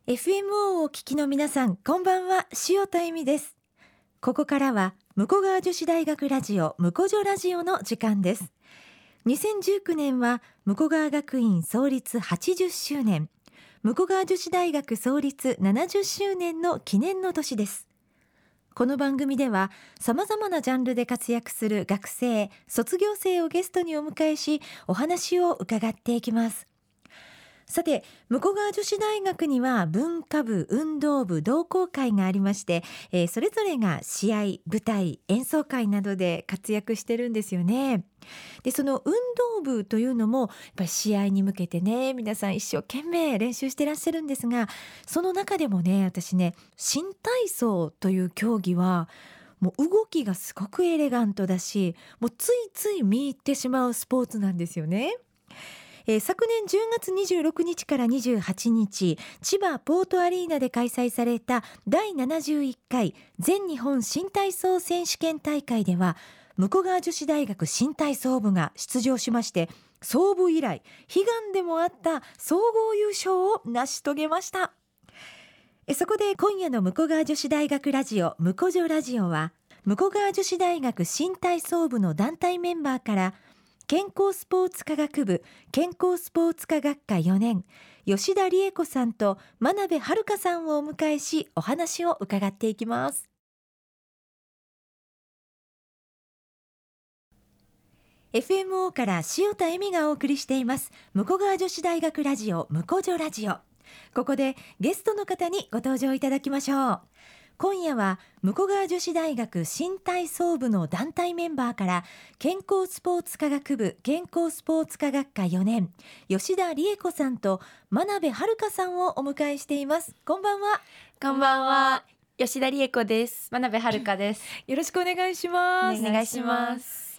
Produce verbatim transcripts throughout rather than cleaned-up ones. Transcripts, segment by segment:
エフエムオー をお聞きの皆さん、こんばんは。塩田恵美です。ここからは武庫川女子大学ラジオ武庫女ラジオの時間です。にせんじゅうきゅうねんは武庫川学院創立はちじゅっしゅうねん、武庫川女子大学創立ななじゅっしゅうねんの記念の年です。この番組では様々なジャンルで活躍する学生、卒業生をゲストにお迎えし、お話を伺っていきます。さて、武庫川女子大学には文化部、運動部、同好会がありまして、えー、それぞれが試合、舞台、演奏会などで活躍してるんですよね。で、その運動部というのもやっぱり試合に向けてね、皆さん一生懸命練習してらっしゃるんですが、その中でもね、私ね、新体操という競技はもう動きがすごくエレガントだし、もうついつい見入ってしまうスポーツなんですよね。えー、昨年じゅうがつにじゅうろくにちからにじゅうはちにち、千葉ポートアリーナで開催されただいななじゅういっかい全日本新体操選手権大会では、武庫川女子大学新体操部が出場しまして、創部以来悲願でもあった総合優勝を成し遂げました。えそこで今夜の武庫川女子大学ラジオ武庫女ラジオは、武庫川女子大学新体操部の団体メンバーから健康スポーツ科学部健康スポーツ科学科よねん、吉田理恵子さんと真鍋遥さんをお迎えし、お話を伺っていきます。 エフエムオー から塩田恵美がお送りしています武庫川女子大学ラジオ武庫女ラジオ。ここでゲストの方にご登場いただきましょう。今夜は武庫川女子大学新体操部の団体メンバーから健康スポーツ科学部健康スポーツ科学科よねん、吉田理恵子さんと真鍋遥さんをお迎えしています。こんばんは。 こんばんは。吉田理恵子です。真鍋遥です。 よろしくお願いします。 お願いします。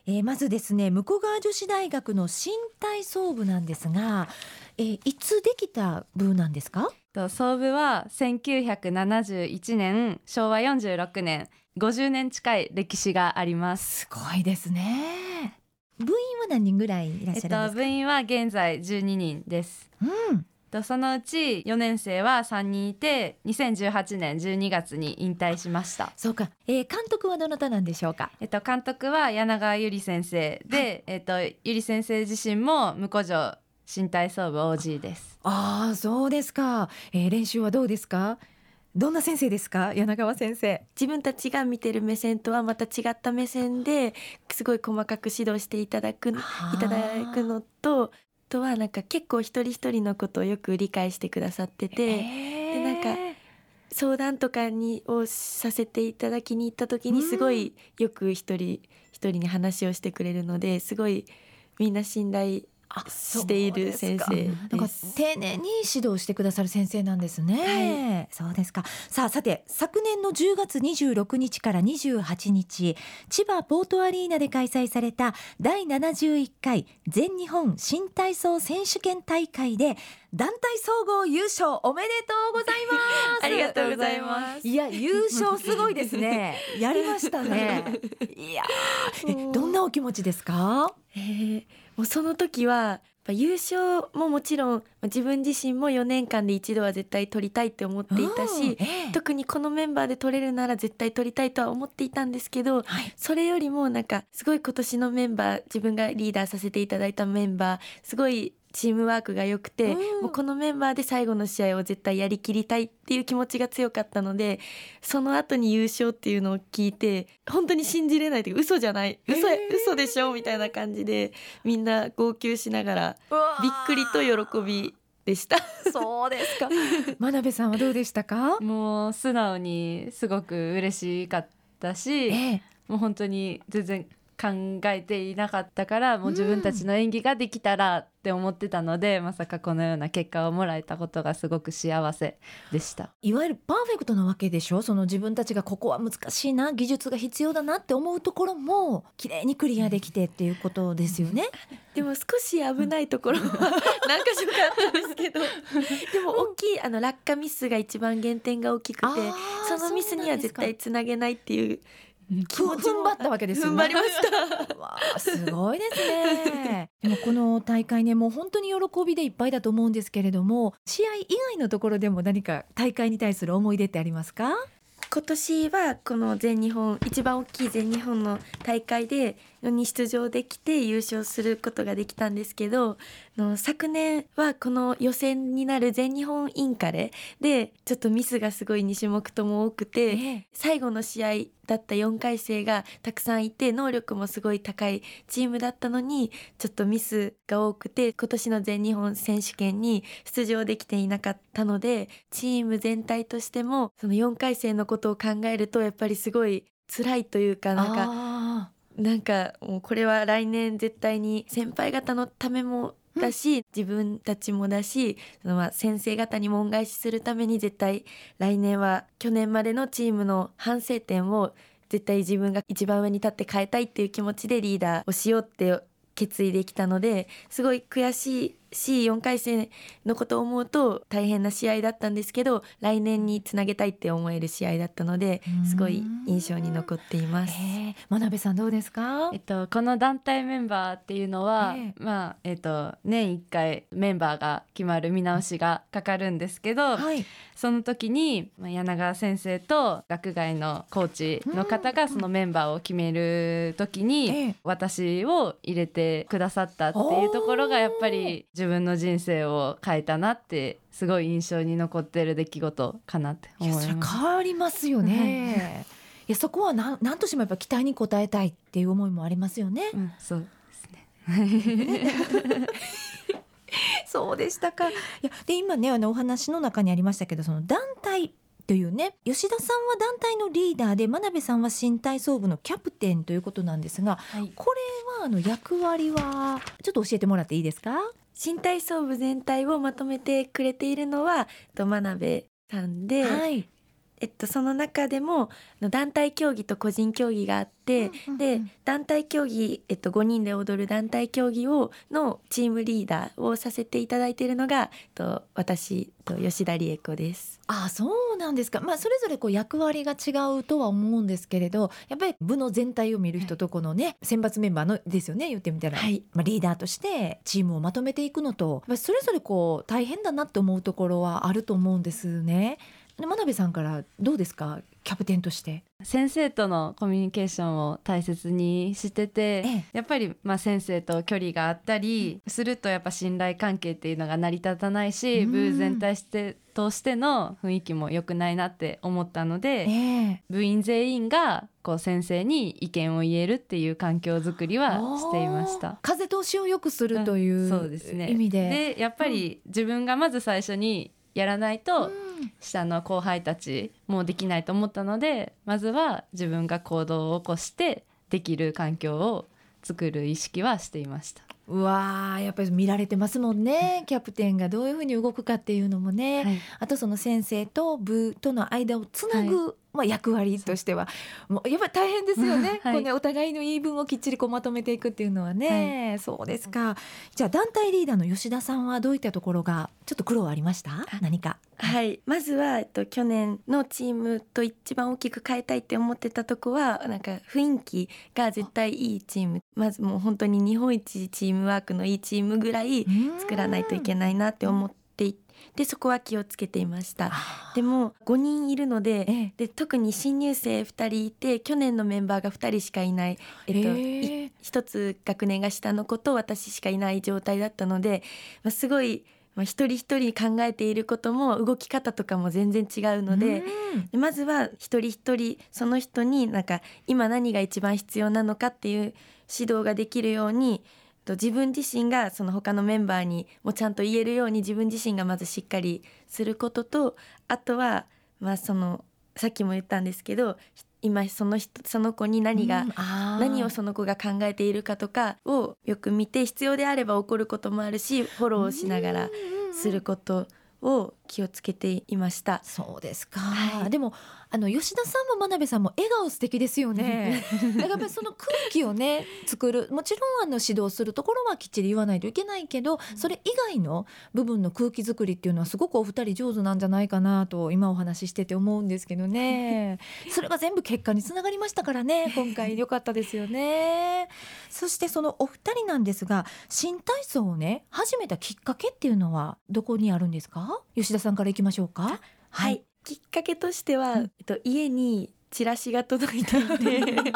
えー、まずですね、武庫川女子大学の新体操部なんですが、えー、いつできた部なんですか？ 創部はせんきゅうひゃくななじゅういちねん、しょうわよんじゅうろくねん、ごじゅうねん近い歴史があります。 すごいですね。部員は何人ぐらいいらっしゃるんですか？ えっと、部員は現在じゅうににんです。 うん、 とそのうちよねん生はさんにんいて、にせんじゅうはちねんじゅうにがつに引退しました。 そうか、えー、監督はどなたなんでしょうか？ えっと、監督は柳川ゆり先生で、はい、えっと、ゆり先生自身も武庫女新体操部 オージー です。 ああ、そうですか。えー、練習はどうですか？どんな先生ですか、柳川先生？ 自分たちが見てる目線とはまた違った目線ですごい細かく指導していただくいただくのと、あとはなんか結構一人一人のことをよく理解してくださってて、でなんか相談とかにをさせていただきに行った時にすごいよく一人一人に話をしてくれるので、すごいみんな信頼している先生です。 なんか丁寧に指導してくださる先生なんですね、はい、そうですか。さあ、さて昨年のじゅうがつにじゅうろくにちからにじゅうはちにち、千葉ポートアリーナで開催されただいななじゅういっかい全日本新体操選手権大会で団体総合優勝おめでとうございます。 ありがとうございます。 いや、優勝すごいですね。やりましたね。いやえどんなお気持ちですか？ えー、もうその時はやっぱ優勝ももちろん自分自身もよねんかんで一度は絶対取りたいって思っていたし、えー、特にこのメンバーで取れるなら絶対取りたいとは思っていたんですけど、はい、それよりもなんかすごい今年のメンバー、自分がリーダーさせていただいたメンバー、すごいチームワークが良くて、もうこのメンバーで最後の試合を絶対やりきりたいっていう気持ちが強かったので、その後に優勝っていうのを聞いて本当に信じれないというか、嘘じゃない、嘘、嘘でしょみたいな感じでみんな号泣しながらびっくりと喜びでした。 そうですか。真鍋さんはどうでしたか？ もう素直にすごく嬉しかったし、ええ、もう本当に全然考えていなかったから、もう自分たちの演技ができたらって思ってたので、うん、まさかこのような結果をもらえたことがすごく幸せでした。 いわゆるパーフェクトなわけでしょ。その自分たちがここは難しいな、技術が必要だなって思うところも綺麗にクリアできてっていうことですよね。 でも少し危ないところは何か所かあったんですけどでも大きいあの落下ミスが一番減点が大きくて、そのミスには絶対つなげないっていう気持ちも踏ん張ったわけですよね。 踏ん張りましたわあ、すごいですね。でもこの大会ね、もう本当に喜びでいっぱいだと思うんですけれども、試合以外のところでも何か大会に対する思い出ってありますか？ 今年はこの全日本、一番大きい全日本の大会でに出場できて優勝することができたんですけど、の昨年はこの予選になる全日本インカレでちょっとミスがすごいに種目とも多くて、 ええ、 最後の試合だったよんかい生がたくさんいて、能力もすごい高いチームだったのにちょっとミスが多くて、今年の全日本選手権に出場できていなかったので、チーム全体としてもそのよんかい生のことを考えるとやっぱりすごい辛いというか、なんかあなんかもうこれは来年絶対に先輩方のためもだし、自分たちもだし、そのまあ先生方にも恩返しするために絶対来年は去年までのチームの反省点を絶対自分が一番上に立って変えたいっていう気持ちでリーダーをしようって決意できたので、すごい悔しいし、よんかい生のことを思うと大変な試合だったんですけど、来年につなげたいって思える試合だったので、すごい印象に残っています。 えー、真鍋さんどうですか？ えっと、この団体メンバーっていうのは、 ええまあえっと、年いっかいメンバーが決まる見直しがかかるんですけど、 はい、 その時にまあ柳川先生と学外のコーチの方がそのメンバーを決める時に、 ええ私を入れてくださったっていうところがやっぱり自分の人生を変えたなってすごい印象に残ってる出来事かなっていや、 思います。 それ変わりますよね。いや、そこは何何としてもやっぱ期待に応えたいっていう思いもありますよね。 うん、そうですねそうでしたか。いや、で今ね、あのお話の中にありましたけど、その団体というね、吉田さんは団体のリーダーで真鍋さんは新体操部のキャプテンということなんですが、 はい、 これはあの役割はちょっと教えてもらっていいですか？ 新体操部全体をまとめてくれているのはと真鍋さんで、 はい、 えっと、その中でも団体競技と個人競技があって、 うんうんうん、 で団体競技、えっと、ごにんで踊る団体競技をのチームリーダーをさせていただいているのがと私と吉田理恵子です。 あ、そうなんですか。まあ、それぞれこう役割が違うとは思うんですけれど、やっぱり部の全体を見る人とこのね、選抜メンバーのですよね、言ってみたら、 はい、 まあ、リーダーとしてチームをまとめていくのと、やっぱりそれぞれこう大変だなって思うところはあると思うんですね。で真鍋さんからどうですか、キャプテンとして。 先生とのコミュニケーションを大切にしてて、 ええ、 やっぱりまあ先生と距離があったりするとやっぱ信頼関係っていうのが成り立たないし、部全体してとしての雰囲気も良くないなって思ったので、 ええ、 部員全員がこう先生に意見を言えるっていう環境づくりはしていました。 風通しを良くするという、 うん、そうですね、 意味で、 でやっぱり自分がまず最初にやらないと、 うん、 下の後輩たちもできないと思ったので、まずは自分が行動を起こしてできる環境を作る意識はしていました。 うわー、やっぱり見られてますもんね、キャプテンがどういうふうに動くかっていうのもね、はい、あとその先生と部との間をつなぐ、はい、まあ、役割としてはもうやっぱり大変ですよね、はい、こうね、お互いの言い分をきっちりこうまとめていくっていうのはね、はい、そうですか。じゃあ団体リーダーの吉田さんはどういったところがちょっと苦労ありました？何か。 はい、まずは、えっと、去年のチームと一番大きく変えたいって思ってたとこは、なんか雰囲気が絶対いいチーム、まずもう本当に日本一チームワークのいいチームぐらい作らないといけないなって思っていて、でそこは気をつけていました。でもごにんいるので、ええ、で特に新入生ふたりいて、去年のメンバーがふたりしかいない、えっと、え一つ学年が下の子と私しかいない状態だったので、まあ、すごいまあ、一人一人考えていることも動き方とかも全然違うので、でまずは一人一人その人になんか今何が一番必要なのかっていう指導ができるように、自分自身がその他のメンバーにもちゃんと言えるように自分自身がまずしっかりすることと、あとはまあそのさっきも言ったんですけど、今その人その子に何が、うん、何をその子が考えているかとかをよく見て、必要であれば怒ることもあるしフォローしながらすることを気をつけていました。 そうですか、 はい、 でもあの吉田さんも真鍋さんも笑顔素敵ですよねだからやっぱりその空気をね作る、もちろんあの指導するところはきっちり言わないといけないけど、それ以外の部分の空気作りっていうのはすごくお二人上手なんじゃないかなと今お話ししてて思うんですけどねそれが全部結果につながりましたからね、今回良かったですよねそしてそのお二人なんですが、新体操をね始めたきっかけっていうのはどこにあるんですか？吉田さんからいきましょうか。 はい、 はい、 きっかけとしては、 うん、 えっと、家にチラシが届いていてでちょっ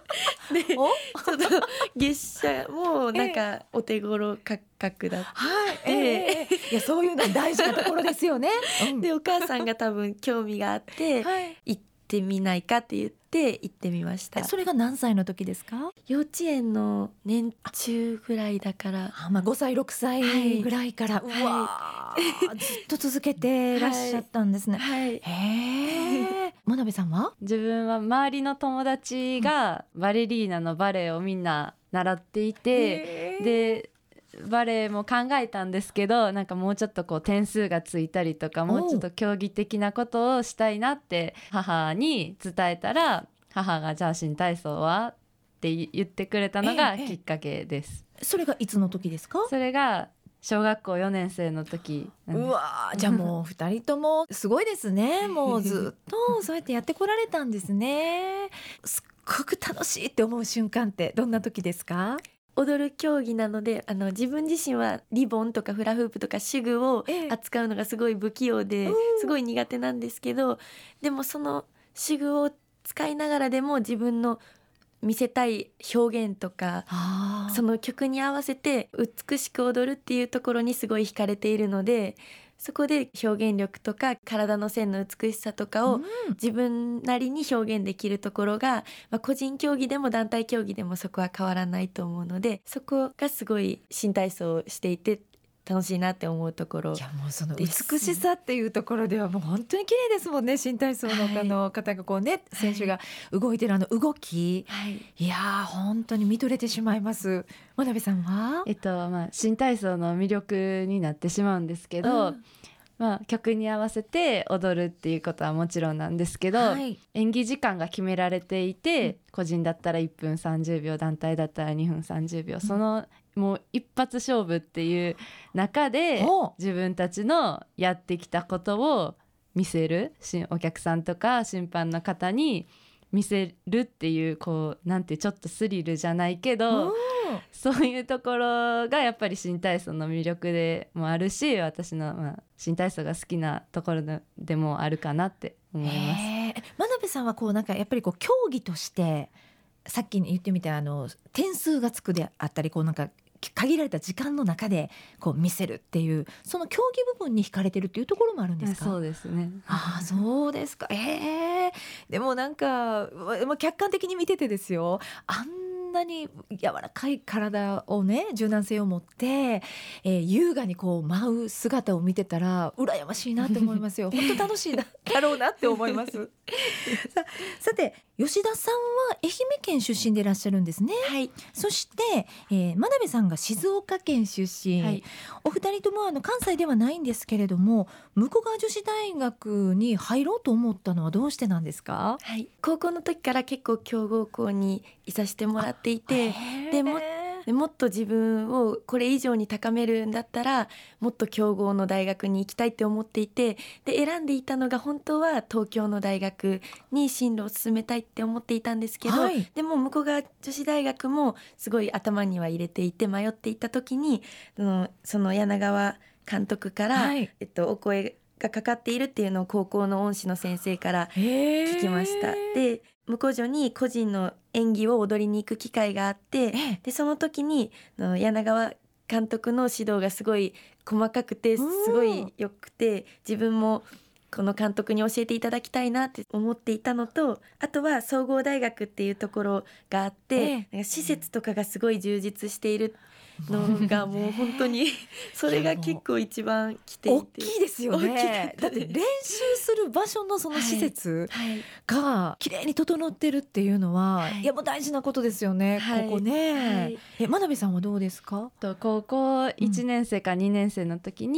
と月謝もなんかお手頃価格だった、 はい、えー、いやそういうの大事なところですよね、うん、 でお母さんが多分興味があって、はい、行ってみないかって言って行ってみました。 それが何歳の時ですか？ 幼稚園の年中ぐらいだから、 あ、まあ、ごさいろくさいぐらいから、はい、うわ、はい、ずっと続けてらっしゃったんですね、 はい、 へー真鍋さんは？ 自分は周りの友達がバレリーナのバレエをみんな習っていて、でバレエも考えたんですけど、なんかもうちょっとこう点数がついたりとか、もうちょっと競技的なことをしたいなって母に伝えたら、母がじゃあ新体操はって言ってくれたのがきっかけです、 ええ、それがいつの時ですか？ それが小学校よねん生の時。 うわ、じゃあもうふたりともすごいですねもうずっとそうやってやってこられたんですねすっごく楽しいって思う瞬間ってどんな時ですか？ 踊る競技なので、あの自分自身はリボンとかフラフープとか手具を扱うのがすごい不器用で、すごい苦手なんですけど、でもその手具を使いながらでも自分の見せたい表現とか、その曲に合わせて美しく踊るっていうところにすごい惹かれているので、そこで表現力とか体の線の美しさとかを自分なりに表現できるところが、まあ、個人競技でも団体競技でもそこは変わらないと思うので、そこがすごい新体操をしていて楽しいなって思うところ。 いやもうその美しさっていうところではもう本当に綺麗ですもんね。新体操の他の方がこうね、はい、選手が動いてるあの動き、はい、いや本当に見とれてしまいます。真鍋さんは、 えっとまあ、新体操の魅力になってしまうんですけど、うんまあ、曲に合わせて踊るっていうことはもちろんなんですけど、はい、演技時間が決められていて、うん、個人だったらいっぷんさんじゅうびょう、団体だったらにふんさんじゅうびょう、うん、そのもう一発勝負っていう中で自分たちのやってきたことを見せる、お客さんとか審判の方に見せるっていう、こうなんてちょっとスリルじゃないけど、そういうところがやっぱり新体操の魅力でもあるし、私の、まあ、新体操が好きなところでもあるかなって思います。 真鍋さんはこうなんかやっぱりこう競技としてさっき言ってみたあの点数がつくであったり、こうなんか限られた時間の中でこう見せるっていう、その競技部分に惹かれてるっていうところもあるんですか？ そうですね。 あ、そうですか。えー、でもなんか客観的に見ててですよ、あんなに柔らかい体をね、柔軟性を持って、えー、優雅にこう舞う姿を見てたら羨ましいなって思いますよ本当楽しいだろうなって思いますさ, さて吉田さんは愛媛県出身でいらっしゃるんですね。 はい。 そして、えー、真鍋さんが静岡県出身、はい、お二人ともあの関西ではないんですけれども、武庫川女子大学に入ろうと思ったのはどうしてなんですか？ はい、高校の時から結構強豪校にいさせてもらっていて、でもでもっと自分をこれ以上に高めるんだったらもっと強豪の大学に行きたいって思っていて、で選んでいたのが本当は東京の大学に進路を進めたいって思っていたんですけど、はい、でも武庫川女子大学もすごい頭には入れていて迷っていた時に、その柳川監督から、はい、えっと、お声がかかっているっていうのを高校の恩師の先生から聞きました。で武庫女に個人の演技を踊りに行く機会があって、でその時に柳川監督の指導がすごい細かくてすごい良くて、自分もこの監督に教えていただきたいなって思っていたのと、あとは総合大学っていうところがあって、ええ、施設とかがすごい充実しているのがもう本当にそれが結構一番来ていて大きいですよね。だって練習する場所のその施設が綺麗に整ってるっていうのは、はい、いやもう大事なことですよね、はい、ここね、はい、え真鍋さんはどうですか？ と高校いちねん生かにねん生の時に、うん、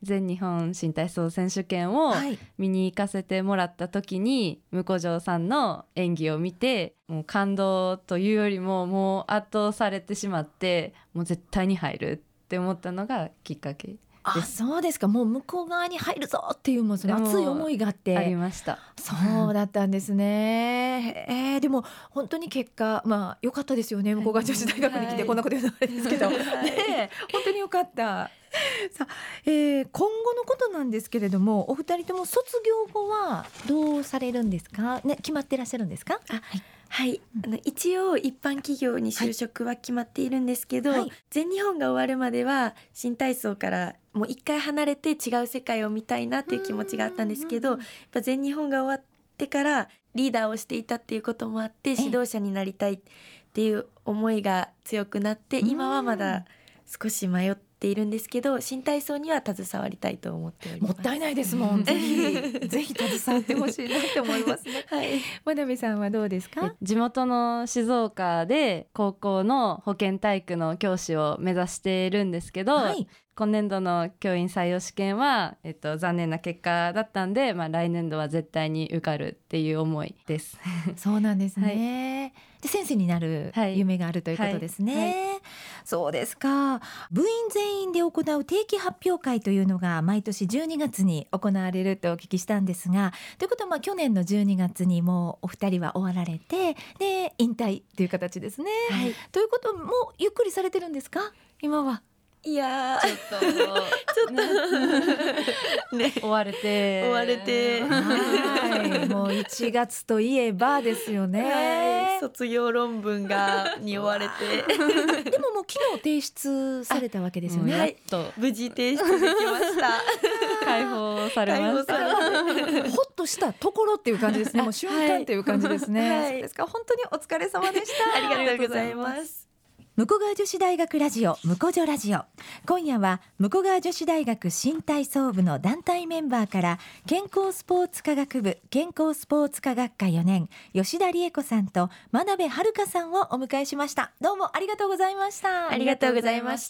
全日本新体操選手権を見に行かせてもらった時に、はい、向上さんの演技を見て、もう感動というよりももう圧倒されてしまって、もう絶対に入るって思ったのがきっかけ。 あ、そうですか。もう向こう側に入るぞっていう、もうその熱い思いがあってありました。 そうだったんですね。えー、でも本当に結果、まあ良かったですよね。向こう側女子大学に来て、はい、こんなこと言うのあれですけど、はい、ね、本当に良かった。さあ、えー、今後のことなんですけれども、お二人とも卒業後はどうされるんですか、ね、決まってらっしゃるんですか？ あ、はいはい、あの一応一般企業に就職は決まっているんですけど、はい、全日本が終わるまでは新体操からもう一回離れて違う世界を見たいなっていう気持ちがあったんですけど、やっぱ全日本が終わってからリーダーをしていたっていうこともあって、指導者になりたいっていう思いが強くなって、今はまだ少し迷っているんですけど、新体操には携わりたいと思っております。 もったいないですもん。ぜひぜひ携わってほしいなって思いますね。はい、真鍋さんはどうですか？ 地元の静岡で高校の保健体育の教師を目指しているんですけど、はい、今年度の教員採用試験は、えっと、残念な結果だったんで、まあ、来年度は絶対に受かるっていう思いです。 そうなんですね。はい、で先生になる夢があるということですね。はいはい、そうですか。部員全員で行う定期発表会というのが毎年じゅうにがつに行われるとお聞きしたんですが、ということはまあ去年のじゅうにがつにもうお二人は終わられて、で引退という形ですね。はい、ということもゆっくりされてるんですか今は？ いやちょっとちょっとね、追われて追われてはい、もういちがつといえばですよね。 はい、卒業論文がに追われてでももう昨日提出されたわけですよね。 はい、無事提出できました解放されました。 ほっとしたところっていう感じですね。もう瞬間っていう感じですね。はい、そうですか。本当にお疲れ様でした。 ありがとうございます。 武庫川女子大学ラジオ武庫女ラジオ、今夜は武庫川女子大学新体操部の団体メンバーから健康スポーツ科学部健康スポーツ科学科よねん吉田理恵子さんと真鍋遥さんをお迎えしました。どうもありがとうございました。 ありがとうございました。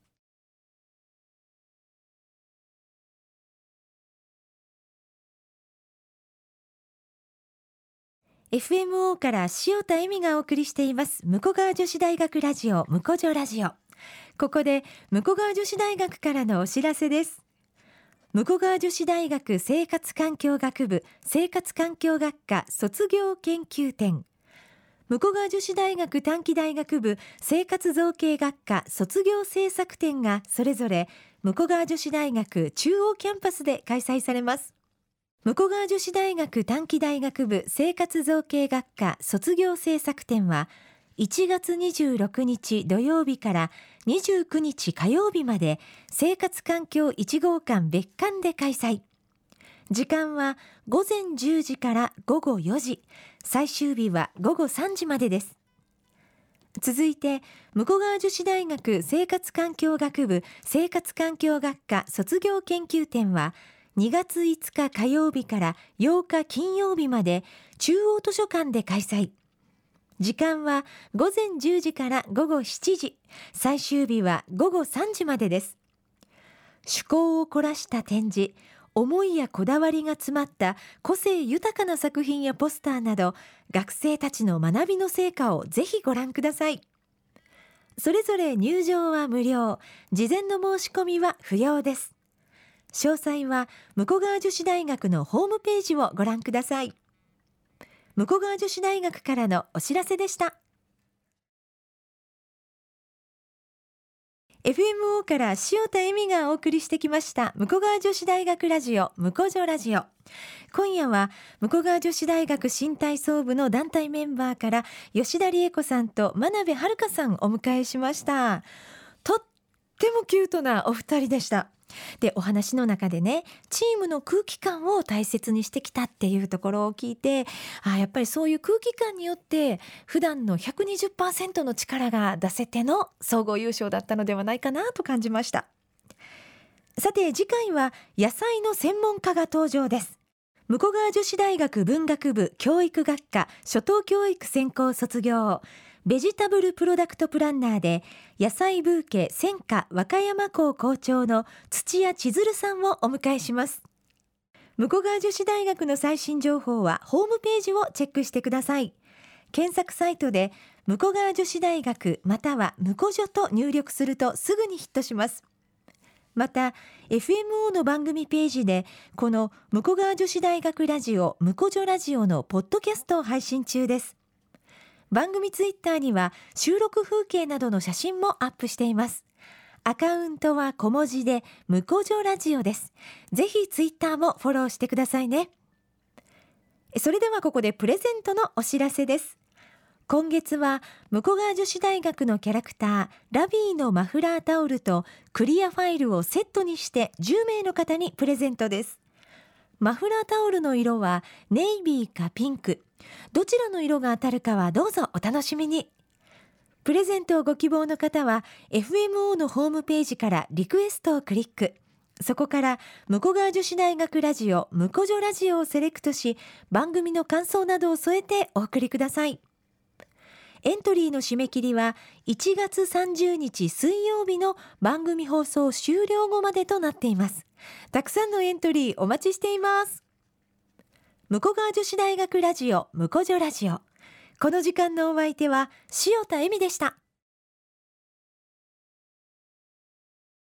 エフエムオー から塩田恵美がお送りしています武庫川女子大学ラジオ武庫女ラジオ。ここで武庫川女子大学からのお知らせです。武庫川女子大学生活環境学部生活環境学科卒業研究展、武庫川女子大学短期大学部生活造形学科卒業制作展がそれぞれ武庫川女子大学中央キャンパスで開催されます。武庫川女子大学短期大学部生活造形学科卒業制作展はいちがつにじゅうろくにち土曜日からにじゅうくにち火曜日まで生活環境いち号館別館で開催。時間はごぜんじゅうじからごごよじ、最終日はごごさんじまでです。続いて武庫川女子大学生活環境学部生活環境学科卒業研究展はにがついつか火曜日からようか金曜日まで中央図書館で開催。時間はごぜんじゅうじからごごしちじ、最終日はごごさんじまでです。趣向を凝らした展示、思いやこだわりが詰まった個性豊かな作品やポスターなど、学生たちの学びの成果をぜひご覧ください。それぞれ入場は無料、事前の申し込みは不要です。詳細は武庫川女子大学のホームページをご覧ください。武庫川女子大学からのお知らせでした。 エフエムオー から塩田恵美がお送りしてきました武庫川女子大学ラジオ武庫女ラジオ。今夜は武庫川女子大学新体操部の団体メンバーから吉田理恵子さんと真鍋遥さんをお迎えしました。とってもキュートなお二人でした。でお話の中でね、チームの空気感を大切にしてきたっていうところを聞いて、あやっぱりそういう空気感によって普段の ひゃくにじゅっパーセント の力が出せての総合優勝だったのではないかなと感じました。さて次回は野菜の専門家が登場です。武庫川女子大学文学部教育学科初等教育専攻卒業、 ベジタブルプロダクトプランナーで野菜ブーケ専科和歌山校校長の土屋千鶴さんをお迎えします。武庫川女子大学の最新情報はホームページをチェックしてください。検索サイトで武庫川女子大学または武庫女と入力するとすぐにヒットします。また エフエムオー の番組ページでこの武庫川女子大学ラジオ武庫女ラジオのポッドキャストを配信中です。番組ツイッターには収録風景などの写真もアップしています。アカウントは小文字で武庫女ラジオです。ぜひツイッターもフォローしてくださいね。それではここでプレゼントのお知らせです。今月は武庫川女子大学のキャラクターラビーのマフラータオルとクリアファイルをセットにしてじゅうめいの方にプレゼントです。マフラータオルの色はネイビーかピンク、どちらの色が当たるかはどうぞお楽しみに。プレゼントをご希望の方は エフエムオー のホームページからリクエストをクリック、そこから武庫川女子大学ラジオ武庫女ラジオをセレクトし、番組の感想などを添えてお送りください。エントリーの締め切りはいちがつさんじゅうにち水曜日の番組放送終了後までとなっています。たくさんのエントリーお待ちしています。武庫川女子大学ラジオ武庫女ラジオ、この時間のお相手は塩田恵美でした。